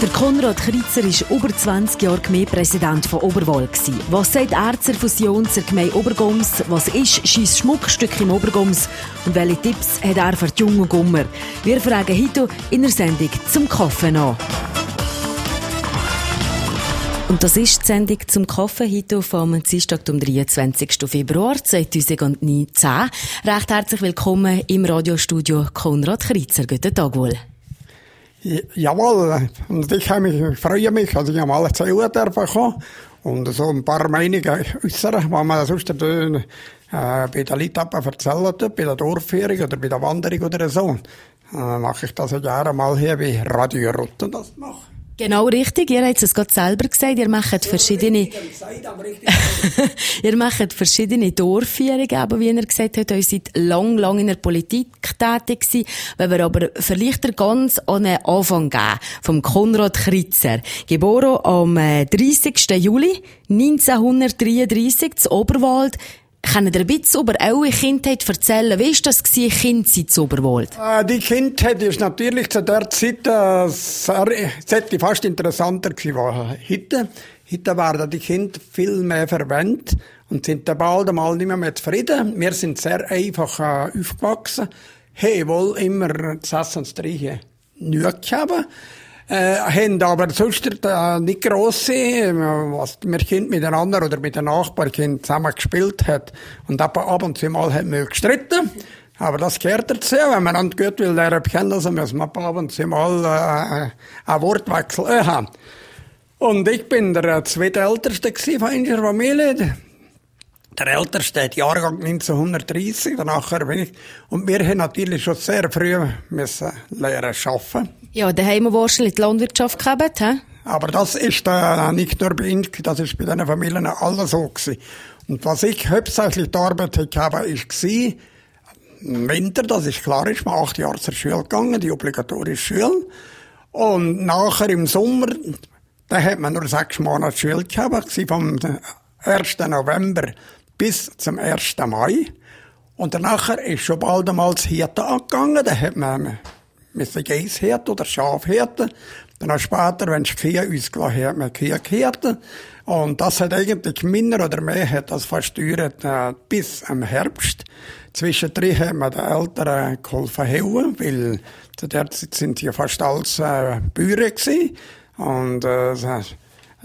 Der Konrad Kritzer war über 20 Jahre Gemeindepräsident von Oberwald. Was sagt er zur Fusion zur Gemeinde Obergoms? Was ist sein Schmuckstück im Obergoms? Und welche Tipps hat er für die jungen Gummer? Wir fragen heute in der Sendung «Zum Kaffee» nach. Und das ist die Sendung «Zum Kaffee» heute vom Dienstag, am 23. Februar 2019. Recht herzlich willkommen im Radiostudio Konrad Kritzer. Guten Tag wohl. Jawohl, und ich freue mich, also ich habe alle erzählen dürfen und so ein paar Meinungen äußern, was man sonst bei den Leuten erzählen tut, bei der Dorfführung oder bei der Wanderung oder so. Mache ich das ja gerne mal hier bei Radio Rotten das mache. Genau richtig, ihr habt es gerade selber gesagt, ihr macht verschiedene ihr macht verschiedene Dorfführungen, aber wie ihr gesagt habt, ihr seid lang in der Politik tätig gewesen, wenn wir aber vielleicht ganz an den Anfang gehen, vom Konrad Kritzer, geboren am 30. Juli 1933 zu Oberwald. Könnt ihr ein bisschen über eure Kindheit erzählen? Wie war das, Kind sein zu Oberwald? Die Kindheit ist natürlich zu der Zeit fast interessanter gewesen. Heute werden die Kinder viel mehr verwendet und sind bald einmal nicht mehr zufrieden. Wir sind sehr einfach aufgewachsen, haben wohl immer das Essen und das Trinken nicht gehabt. Haben aber sonst nicht grosse, was wir Kind miteinander oder mit den Nachbarkindern zusammen gespielt hat. Und ab und zu mal haben wir gestritten. Aber das gehört dazu. Wenn man gut will lernen kennen, also müssen wir ab und zu mal einen Wortwechsel haben. Und ich bin der zweitälteste von unserer Familie. Der älteste hat Jahrgang 1930, danach bin ich. Und wir haben natürlich schon sehr früh müssen lernen arbeiten. Ja, da haben wir wahrscheinlich die Landwirtschaft gehabt, hä? Aber das ist nicht nur bei uns, das ist bei diesen Familien alles so gewesen. Und was ich hauptsächlich die Arbeit hatte, war im Winter, das ist klar, ist man 8 Jahre zur Schule gegangen, die obligatorische Schule. Und nachher im Sommer, da hat man nur 6 Monate Schule gehabt, vom 1. November bis zum 1. Mai. Und danach ist schon bald einmal das Hirten angegangen. Da hat man Geisshirten oder Schafhirten. Dann später, wenn es Kühe ausgelassen hat, man Kühe gehirten. Und das hat eigentlich minder oder mehr hat das versteuert bis am Herbst. Zwischendrin hat man den Eltern geholfen helfen, weil zu der Zeit sind ja fast alles Bäuer gewesen. Und was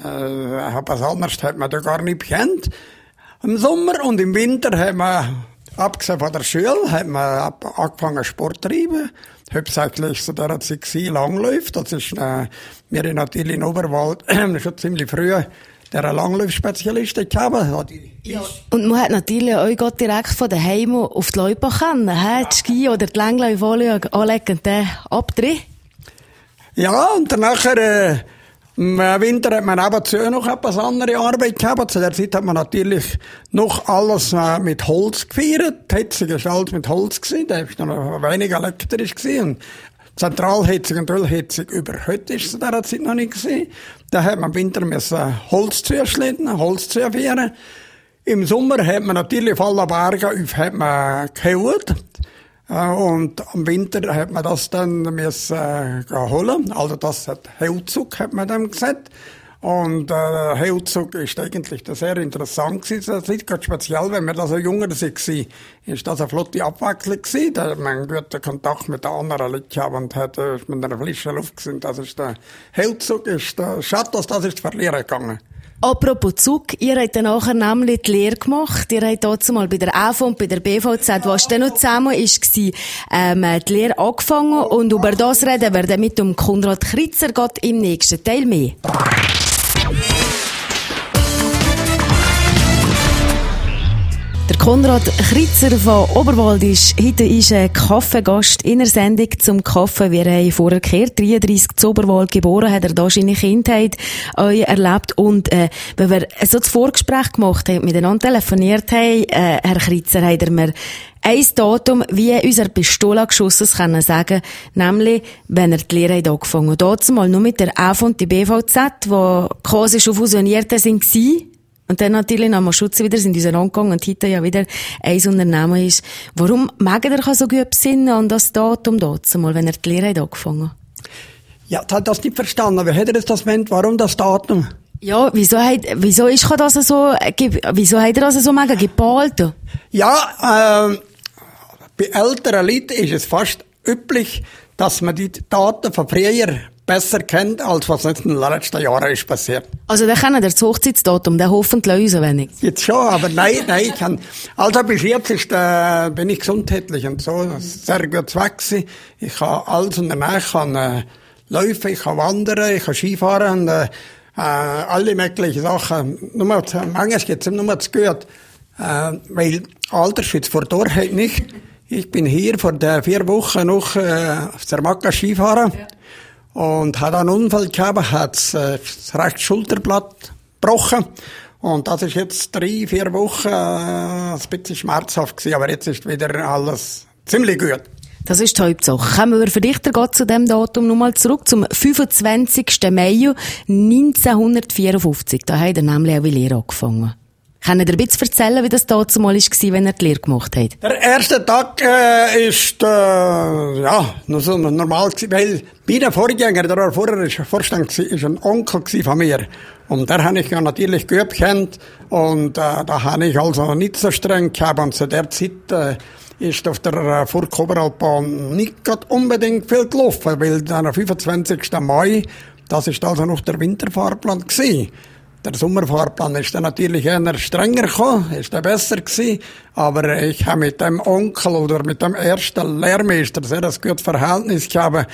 anderes hat man da gar nicht gekannt. Im Sommer und im Winter haben wir, abgesehen von der Schule, haben wir angefangen Sport zu treiben. Hauptsächlich zu der Zeit Langlauf. Das ist, wir in natürlich in Oberwald schon ziemlich früh der Langlaufspezialisten gehabt. Ja. Und man hat natürlich auch direkt von daheim auf die Leute können, die Ski oder die Langlauf anlegen und dann abdrehen. Ja, und danach, im Winter hat man nebenzu noch etwas andere Arbeit gehabt. Zu der Zeit hat man natürlich noch alles mit Holz gefeiert. Die Heizung war alles mit Holz gewesen. Da war noch wenig elektrisch gewesen. Und Zentralheizung und Ölheizung über heute ist zu der Zeit noch nicht gewesen. Da hat man im Winter Holz zuschneiden, Holz zuführen. Im Sommer hat man natürlich auf alle Berge hat man gehauen. Und am Winter hat man das dann holen. Also das hat Heuzug, hat man dann gesagt. Und Heuzug ist eigentlich sehr interessant gewesen. Das ist ganz speziell, wenn man da so jünger war, ist das eine flotte Abwechslung gewesen. Da hat man einen guten Kontakt mit den anderen Leuten gehabt und hat mit einer frischen Luft gesehen. Das ist der Heuzug, ist der Schatten, das ist verlieren gegangen. Apropos Zug, ihr habt dann nachher nämlich die Lehre gemacht. Ihr habt dazu mal bei der AV und bei der BVZ, was dann noch zusammen war, die Lehre angefangen. Und über das reden wir dann mit dem Konrad Kritzer im nächsten Teil mehr. Der Konrad Kritzer von Oberwald ist heute ein Kaffeegast in der Sendung zum Kaffee. Wir haben vorher gehört, 33 zu Oberwald geboren, hat er da seine Kindheit erlebt. Und wenn wir so das Vorgespräch gemacht haben, miteinander telefoniert haben, Herr Kritzer, hat er mir ein Datum wie unser Pistole geschossen können sagen, nämlich, wenn er die Lehre hat angefangen hat. Dazu mal nur mit der AV und der BVZ, die quasi schon fusioniert sind. Und dann natürlich nach Schutz wieder sind wir angegangen und heute ja wieder ein Unternehmen ist. Warum mag er so gut besinnen an das Datum dazu mal, wenn er die Lehre hat angefangen? Ja, das hat das nicht verstanden. Wer hätte das gemeint? Warum das Datum? Ja, wieso hat er das so mega geballt? Ja, bei älteren Leuten ist es fast üblich, dass man die Daten von früher besser kennt, als was jetzt in den letzten Jahren ist passiert. Also, dann kennen das Hochzeitsdatum, den hoffentlich lösen, wenn nicht. Jetzt schon, aber nein, also bis jetzt bin ich gesundheitlich und so, sehr gut gewachsen. Ich kann alles unternehmen, ich kann laufen, ich kann wandern, ich kann Skifahren und alle möglichen Sachen. Manchmal geht's nur zu gut, weil Altersschutz vor Torheit nicht. Ich bin hier vor 4 Wochen noch auf der Macca Skifahren und hatte einen Unfall gehabt, hat das rechte Schulterblatt gebrochen. Und das ist jetzt 3-4 Wochen ein bisschen schmerzhaft gewesen, aber jetzt ist wieder alles ziemlich gut. Das ist die Hauptsache. Kommen wir für dich zu dem Datum nochmal zurück, zum 25. Mai 1954. Da hat er nämlich auch die Lehre angefangen. Kann ihr ein bisschen erzählen, wie das damals war, wenn er die Lehre gemacht hat? Der erste Tag ist noch so normal gewesen, weil mein Vorgänger, der war vorher Vorstand, ist ein Onkel von mir. Und der habe ich ja natürlich gut gekannt. Und da habe ich also nicht so streng gehabt. Und zu der Zeit ist auf der Furkoberalbahn nicht gerade unbedingt viel gelaufen, weil am 25. Mai, das ist also noch der Winterfahrplan gewesen. Der Sommerfahrplan ist dann natürlich eher strenger gekommen, ist dann besser gewesen, aber ich habe mit dem Onkel oder mit dem ersten Lehrmeister sehr ein gutes Verhältnis gehabt,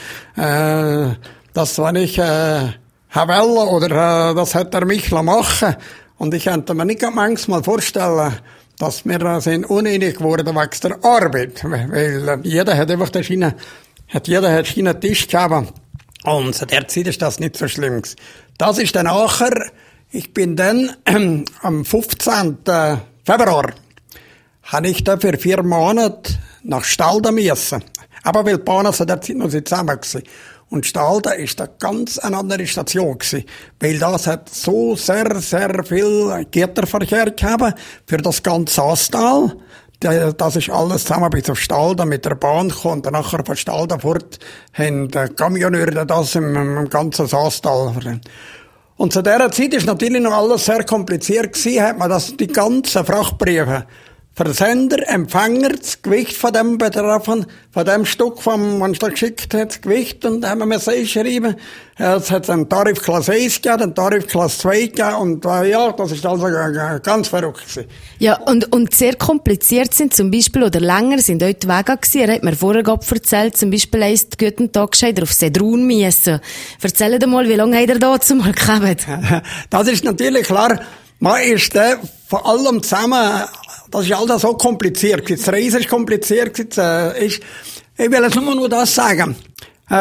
das war nicht Havella oder das hat er mich machen. Und ich könnte mir nicht manchmal vorstellen, dass wir sind uneinig geworden wegen der Arbeit, weil jeder hat einfach jeder hat einen Tisch gehabt. Und zu der Zeit ist das nicht so schlimm. Das ist dann nachher, ich bin dann am 15. Februar, habe ich da für 4 Monate nach Stalden müssen. Aber weil die Bahnen zu der Zeit noch zusammen gewesen. Und Stalden ist eine ganz andere Station gewesen. Weil das hat so sehr, sehr viel Gitterverkehr gehabt für das ganze Saastal. Das ist alles zusammen bis auf Stalden mit der Bahn gekommen. Und nachher von Stalden fort haben die Kamioneure das im ganzen Saastal. Und zu dieser Zeit ist natürlich noch alles sehr kompliziert gewesen. Hat man die ganzen Frachtbriefe, Versender, Empfänger, das Gewicht von dem Betroffenen, von dem Stück, von man es da geschickt hat, das Gewicht, und haben wir einschreiben. Es hat einen Tarifklasse 1 gegeben, einen Tarifklasse 2 gegeben, und das ist also ganz verrückt gewesen. Ja, und sehr kompliziert sind zum Beispiel, oder länger sind dort Wege gewesen. Er hat mir vorher gerade erzählt, zum Beispiel heisst, guten Tag, scheint er auf Sedrun müssen. Erzähl dir mal, wie lange hat er da zumal gehabt? Das ist natürlich klar, man ist vor allem zusammen. Das ist alles so kompliziert. Das Reisen ist kompliziert. Ich will jetzt nur das sagen. Ich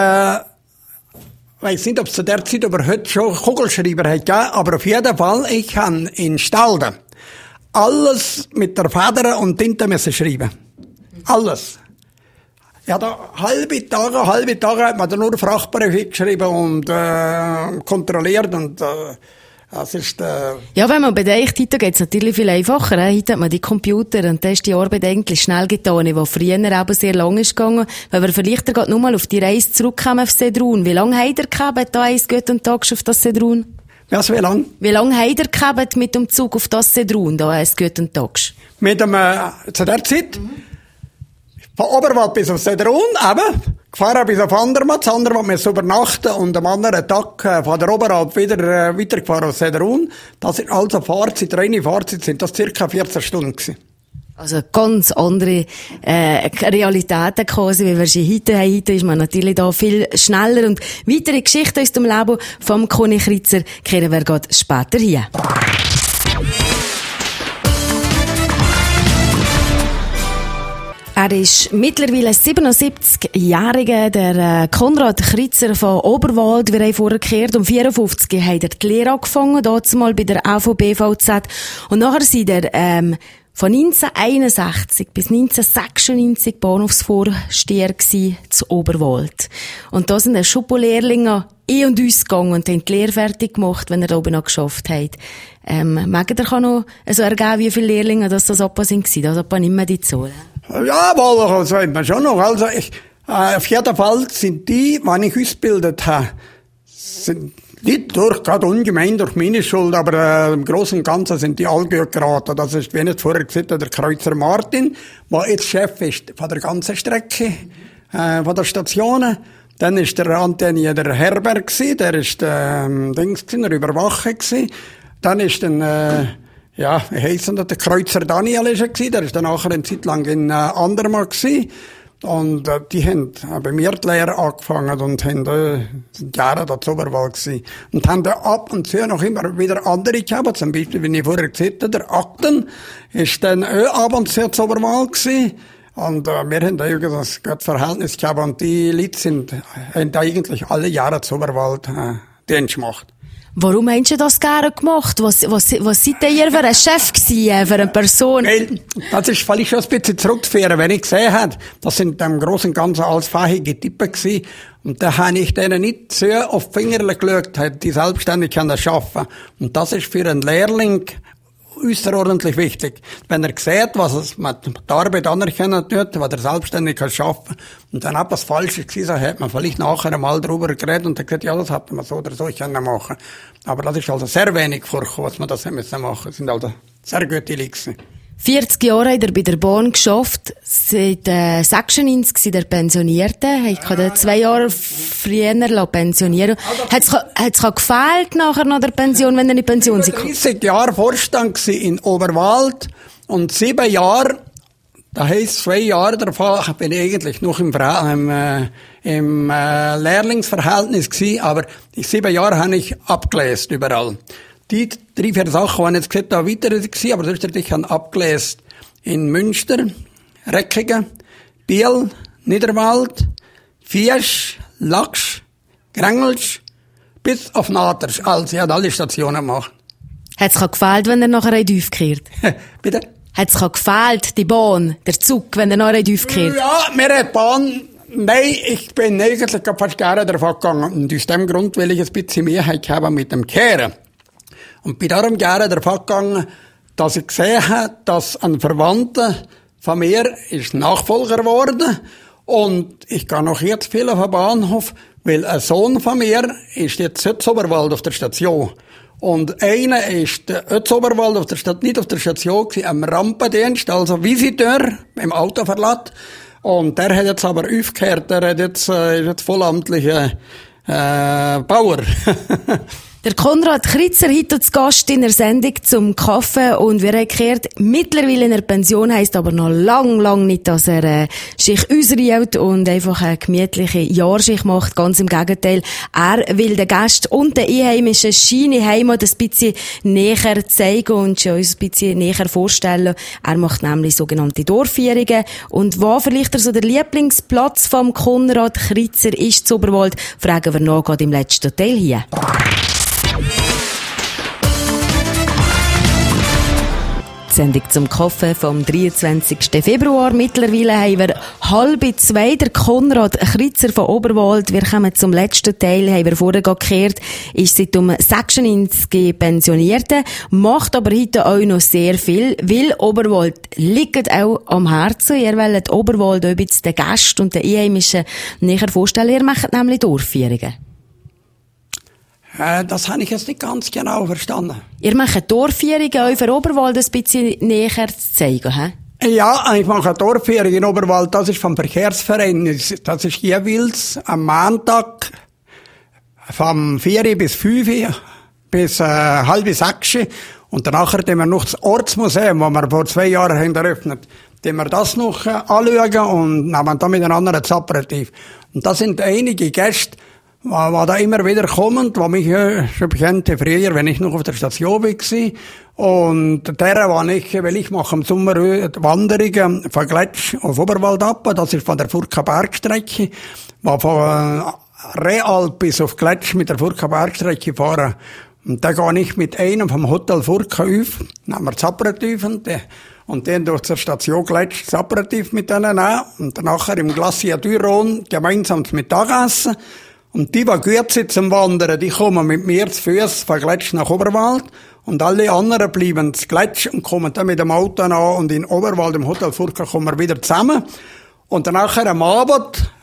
weiß nicht, ob es zu der Zeit aber heute schon Kugelschreiber hat gegeben, aber auf jeden Fall, ich habe in Stalden alles mit der Feder und Tinte müssen schreiben. Alles. Ja, da halbe Tage hat man da nur Frachtbriefe geschrieben und kontrolliert und das ist ja, wenn man bedenkt, heute geht's natürlich viel einfacher. Heute hat man die Computer und da ist die Arbeit eigentlich schnell getan, die früher aber sehr lang ist gegangen. Wenn wir vielleicht gerade nur mal auf die Reise zurückkommen auf Sedrun. Wie lange habt ihr gehabt, da eins guten Tag auf das Sedrun? Was, wie lang? Wie lange habt ihr gehabt mit dem Zug auf das Sedrun, da eins guten Tag? Mit dem, zu der Zeit? Von Oberwald bis auf Sedrun, eben. Gefahren bis auf Andermatt. Das Andermatt müssen übernachten und am anderen Tag von der Oberalp wieder weitergefahren auf Sedrun. Das sind also reine Fahrzeit sind das circa 14 Stunden gewesen. Also ganz andere Realitäten quasi, wie wir sie heute haben. Heute ist man natürlich da viel schneller. Und weitere Geschichten aus dem Leben vom Conny Kritzer kehren wir gerade später hier. Er ist mittlerweile 77-Jähriger, der Konrad Kritzer von Oberwald. Wir haben vorher gehört, um 54 hat er die Lehre angefangen, dort mal bei der AVBVZ. Und nachher sind er von 1961 bis 1996 Bahnhofsvorsteher zu Oberwald. Und da sind Schuppo-Lehrlinge und uns gegangen und haben die Lehre fertig gemacht, wenn er da oben noch geschafft hat. Mag er noch so ergeben, wie viele Lehrlinge das etwa sind? Das etwa nicht mehr die Zahl. Ja, wohl, das weiß man schon noch. Also Auf jeden Fall sind die, wenn ich ausgebildet habe, sind nicht gerade ungemein durch meine Schuld, aber im Großen und Ganzen sind die alle gut geraten. Das ist, wie ich vorher gesagt habe, der Kreuzer Martin, der jetzt Chef ist von der ganzen Strecke, von der Stationen. Dann ist der Antonier der Herbert gsi, der ist der Überwacher gsi. Dann ist dann, wie heisst der Kreuzer Daniel ist er gsi, der ist dann nachher eine Zeit lang in Andermatt gsi. Und die haben bei mir die Lehre angefangen und haben sind Jahre da zu Oberwald gsi. Und haben da ab und zu noch immer wieder andere gehabt. Zum Beispiel, wie ich vorher gesagt habe, der Akten ist dann ab und zu Oberwald gsi. Und wir haben da irgendwie das gute Verhältnis gehabt. Und die Leute haben da eigentlich alle Jahre zu Oberwald Dienst gemacht. Warum hast du das gerne gemacht? Was seid ihr für ein Chef gewesen, für eine Person? Das ist vielleicht schon ein bisschen zurückzuführen, wenn ich gesehen habe, das sind im Großen und Ganzen alles fähige Typen gewesen. Und da habe ich denen nicht so auf die Finger geschaut, die selbstständig arbeiten. Und das ist für einen Lehrling außerordentlich wichtig. Wenn er sieht, was man die Arbeit anerkennen tut, was er selbstständig arbeiten kann, und dann etwas Falsches gewesen, hat man vielleicht nachher einmal darüber geredet und dann gesagt, ja, das hätte man so oder so können machen. Aber das ist also sehr wenig vorgekommen, was man das machen müssen. Das sind also sehr gute Leute. 40 Jahre hat er bei der Bahn geschafft, seit 96 der Pensionierte. Ich kann 2 Jahre früher pensionieren. Hat's gefehlt nachher nach der Pension, wenn er in die Pension ist? 30 Jahre Vorstand in Oberwald und 7 Jahre, das heisst 2 Jahre davon bin ich eigentlich noch im Lehrlingsverhältnis gewesen, aber die 7 Jahre habe ich abgelesen überall. Die 3, 4 Sachen waren jetzt gesagt, da weiter gewesen, aber sonst ich habe abgelesen in Münster, Reckingen, Biel, Niederwald, Viesch, Lachs, Grengelsch, bis auf Natersch. Also, ich habe alle Stationen gemacht. Hat's gefällt, wenn er nachher in Düf kehrt? Bitte? Hat's gefällt, die Bahn, der Zug, wenn er nachher in Düf kehrt? Ja, mir hat die Bahn, nein, ich bin eigentlich fast gerne davon gegangen. Und aus dem Grund will ich ein bisschen Mehrheit haben mit dem Kehren. Und bin darum gerne davon gegangen, dass ich gesehen habe, dass ein Verwandter von mir ist Nachfolger geworden. Und ich gehe noch jetzt viel auf den Bahnhof, weil ein Sohn von mir ist jetzt in Oberwald auf der Station. Und einer ist in Oberwald auf der nicht auf der Station gewesen, am Rampendienst, also Visiteur, im Autoverlass. Und der hat jetzt aber aufgehört, ist jetzt vollamtlicher Bauer. Der Konrad Kritzer heute zu Gast in der Sendung zum Kaffee und wir haben gehört, mittlerweile in der Pension heisst aber noch lang nicht, dass er sich ausruht und einfach eine gemütliche Jahrschicht macht. Ganz im Gegenteil. Er will den Gästen und den einheimischen seine Heimat ein bisschen näher zeigen und schon uns ein bisschen näher vorstellen. Er macht nämlich sogenannte Dorfführungen. Und wo vielleicht so der Lieblingsplatz vom Konrad Kritzer ist zu Oberwald, fragen wir noch gerade im letzten Teil hier. Die Sendung zum Kaffee vom 23. Februar. Mittlerweile haben wir 1:30. Der Konrad Kritzer von Oberwald. Wir kommen zum letzten Teil. Haben wir vorher gekehrt. Ist seit 96 pensionierte. Macht aber heute auch noch sehr viel. Weil Oberwald liegt auch am Herzen. Ihr wollt Oberwald auch ein bisschen den Gästen und den Einheimischen näher vorstellen. Ihr macht nämlich Dorfführungen. Das habe ich jetzt nicht ganz genau verstanden. Ihr macht Dorfführungen auch für Oberwald ein bisschen näher zu zeigen, hä? Ja, ich mache eine Dorfführung in Oberwald. Das ist vom Verkehrsverein. Das ist jeweils am Montag vom 4 bis 5 bis 5:30. Und danach haben wir noch das Ortsmuseum, das wir vor 2 Jahren haben eröffnet. Den wir das noch anschauen und nehmen dann miteinander ein Aperitif. Und das sind einige Gäste, die da immer wieder kommen, die mich schon bekannte früher, wenn ich noch auf der Station war. Und derer war ich, weil ich mache im Sommer Wanderungen von Gletsch auf Oberwald ab. Das ist von der Furka Bergstrecke, die von Realp bis auf Gletsch mit der Furka Bergstrecke fahren. Und da gehe ich mit einem vom Hotel Furka auf, nehmen wir das Aperitif und dann durch zur Station Gletsch das Aperitif mit denen an und dann nachher im Glacier du Rhône gemeinsam zum Mittagessen. Und die gut sind zum Wandern, die kommen mit mir zu Fuß von Gletsch nach Oberwald. Und alle anderen bleiben zu Gletsch und kommen dann mit dem Auto an und in Oberwald im Hotel Furka kommen wir wieder zusammen. Und dann nachher am Abend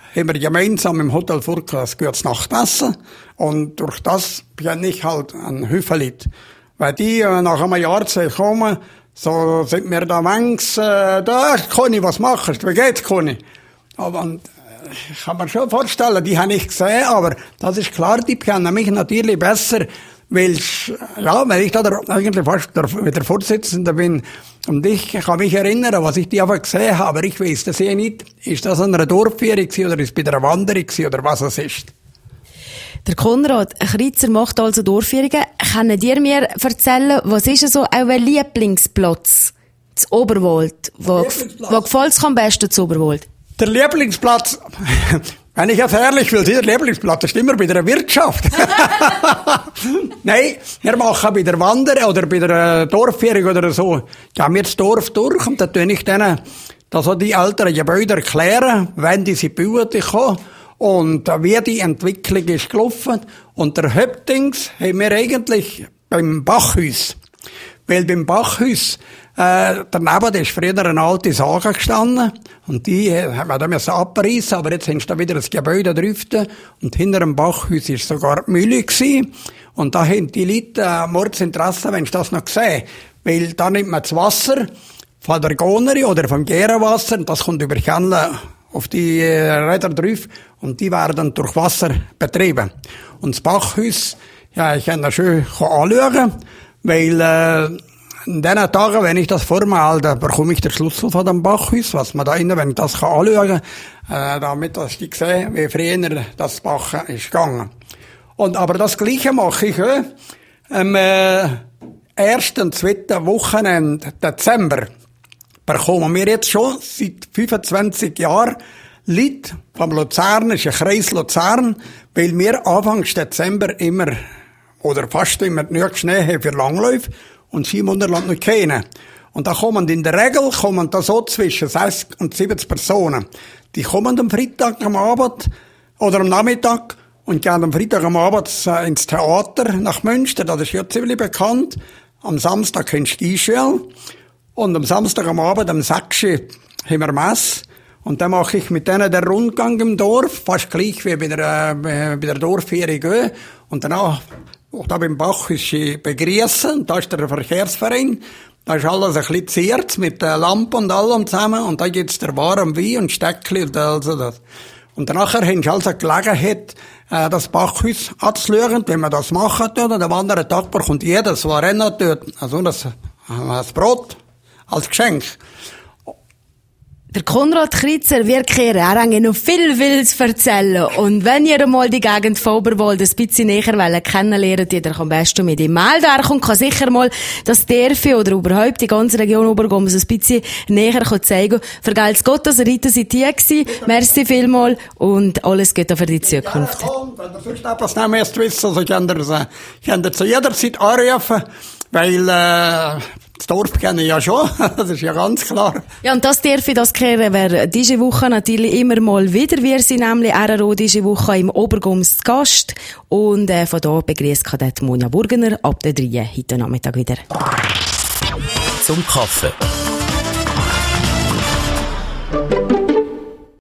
haben wir gemeinsam im Hotel Furka das gutes Nachtessen. Und durch das bin ich halt ein Hüfelit. Weil die nach einem Jahr kommen, so sind wir da manchmal, da, Conny, was machst du? Wie geht's, Conny? Aber, ich kann mir schon vorstellen, die habe ich gesehen, aber das ist klar, die kennen mich natürlich besser, weil ich da eigentlich fast wieder Vorsitzender bin. Und ich kann mich erinnern, was ich die einfach gesehen habe, aber ich weiß das nicht. Ist das an einer Dorfführung oder ist es bei einer Wanderung oder was es ist? Der Konrad Kritzer macht also Dorfführungen. Können ihr mir erzählen, was ist so euer Lieblingsplatz zu Oberwald? Was gefällt es am besten zu Oberwald? Der Lieblingsplatz, wenn ich jetzt ehrlich will, der Lieblingsplatz ist immer bei der Wirtschaft. Nein, wir machen bei der Wanderung oder bei der Dorfführung oder so, gehen wir das Dorf durch und dann tue ich denen, da so die älteren Gebäude erklären, wenn diese Bauten kommen und wie die Entwicklung ist gelaufen. Und der Hauptdings haben wir eigentlich beim Bachhaus. Weil beim Bachhaus, daneben ist früher eine alte Sage gestanden. Und die haben wir müssen abreißen, aber jetzt haben sie da wieder das Gebäude drauf. Und hinter dem Bachhaus ist sogar die Mühle gewesen. Und da haben die Leute Mordsinteresse, wenn sie das noch sehen. Weil da nimmt man das Wasser von der Goneri oder vom Gärenwasser, und das kommt über Kelle auf die Räder drauf, und die werden durch Wasser betrieben. Und das Bachhaus, ja, ich kann das schön anschauen, weil in diesen Tagen, wenn ich das vor mir halte, bekomme ich den Schlüssel von dem Bachhaus, was man da innen, wenn ich das anschauen kann, damit ich sehe, wie früher das Bach ist gegangen. Und aber das Gleiche mache ich auch am 1. und 2. Wochenende Dezember. Bekommen wir jetzt schon seit 25 Jahren Leute vom Luzernischen Kreis Luzern, weil wir Anfang Dezember immer oder fast immer genug Schnee haben für Langläufe und Skimunterland nicht kennen. Und da kommen in der Regel da so zwischen 60 und 70 Personen. Die kommen am Freitag am Abend oder am Nachmittag und gehen am Freitag am Abend ins Theater nach Münster, das ist ja ziemlich bekannt. Am Samstag in Skischule. Und am Samstag am Abend, am 6. haben wir Messe. Und dann mache ich mit denen den Rundgang im Dorf, fast gleich wie bei der Dorfführung. Und danach, da beim Bach ist sie begrüßen, da ist der Verkehrsverein. Da ist alles ein bisschen ziert mit Lampen und allem zusammen. Und da gibt's der warm Wein und Steckli und also das. Und nachher haben sie also Gelegenheit, das Bachhaus anzuschauen, wenn man das machen tut. Und am anderen Tag bekommt jeder so ein Rennen dort, also das Brot als Geschenk. Der Konrad Kritzer wird kehren noch viel zu erzählen. Und wenn ihr mal die Gegend von Oberwald ein bisschen näher kennenlernt, ihr am besten mit ihm melden. Er kann sicher mal das Dörfchen oder überhaupt die ganze Region Obergomms ein bisschen näher zeigen. Vergelt's Gott, dass ihr heute seid hier gewesen. Merci vielmals und alles Gute für die Zukunft. Ja, wenn ihr sonst etwas nicht mehr wissen, so könnt ihr zu jeder Zeit anrufen, weil das Dorf kenne ich ja schon, das ist ja ganz klar. Ja, und das Dörfchen, das kehren wir diese Woche natürlich immer mal wieder. Wir sind nämlich RRO diese Woche im Obergomms zu Gast. Und von da begrüßt Kadett Monja Burgener ab der 3 heute Nachmittag wieder. Zum Kaffee.